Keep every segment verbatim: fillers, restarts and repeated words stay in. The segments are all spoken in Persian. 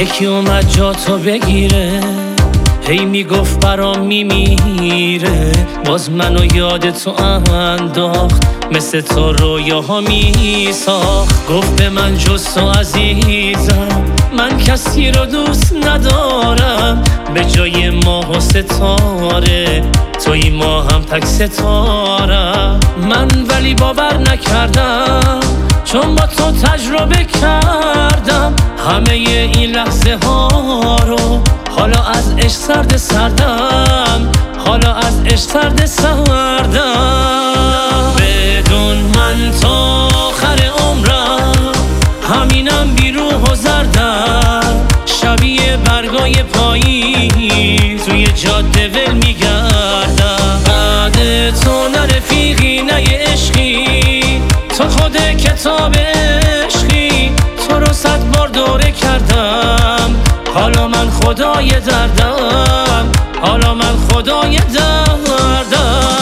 یکی اومد جا تو بگیره، هی میگفت برام میمیره، باز منو یاد تو انداخت، مثل تو رویاها میساخت. گفت به من جز تو عزیزم من کسی رو دوست ندارم، به جای ماه و ستاره توی ما هم تک ستارم. من ولی باور نکردم چون با تو تجربه کردم همه این لحظه ها رو، حالا از عشق سرد سردم، حالا از عشق سرد سردم. بدون من تا آخر عمرم همینم بی روح و زردم، شبیه برگای پاییز توی جاده ول میگردم. بعد تو نه رفیقی نه یه عشقی، تو خود کتاب عشقی، تو رو صد بار دوره کردم، حالا من خدای دردم، حالا من خدای دردم.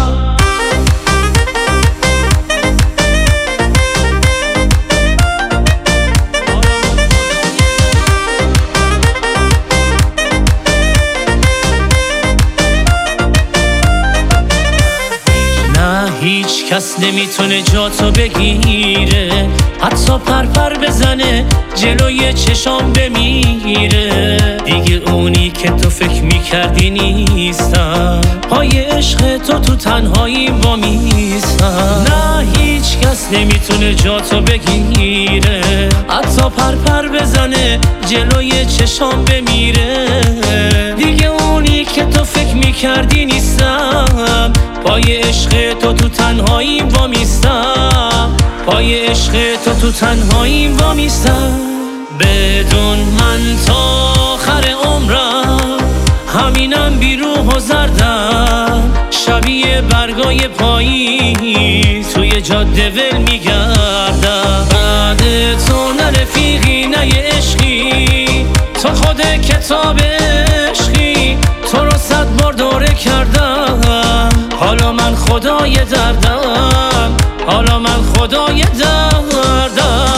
هیچ کس نمیتونه جا تو بگیره، حتی پرپر بزنه جلوی چشام بمیره. دیگه اونی که تو فکر میکردی نیستم، پای عشق تو تو تنهایی با میستم. نه هیچ کس نمیتونه جا تو بگیره، حتی پرپر بزنه جلوی چشام بمیره. دیگه اونی که تو فکر میکردی نیستم، پای عشق تو تو تنهایی وامیستم، پای عشق تو تو تنهایی وامیستم. بدون من تا آخر عمرم همینم بی روح و زردم، شبیه برگای پاییز توی جاده ول میگردم. بعد تو نه رفیقی نه یه عشقی، تو خود کتاب عشقی، تو رو صد بار دوره کردم، حالا من خدای دردم، حالا من خدای دردم.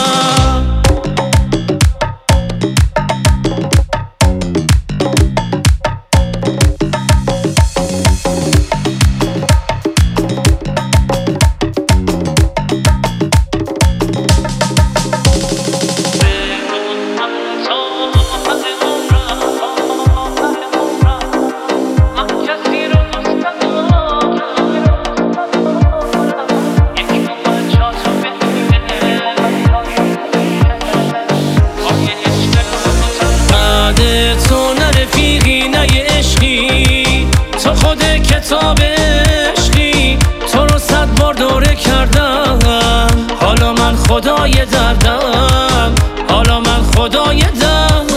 تو خود کتاب عشقی، تو رو صد بار دوره کردم، حالا من خدای دردم، حالا من خدای دردم.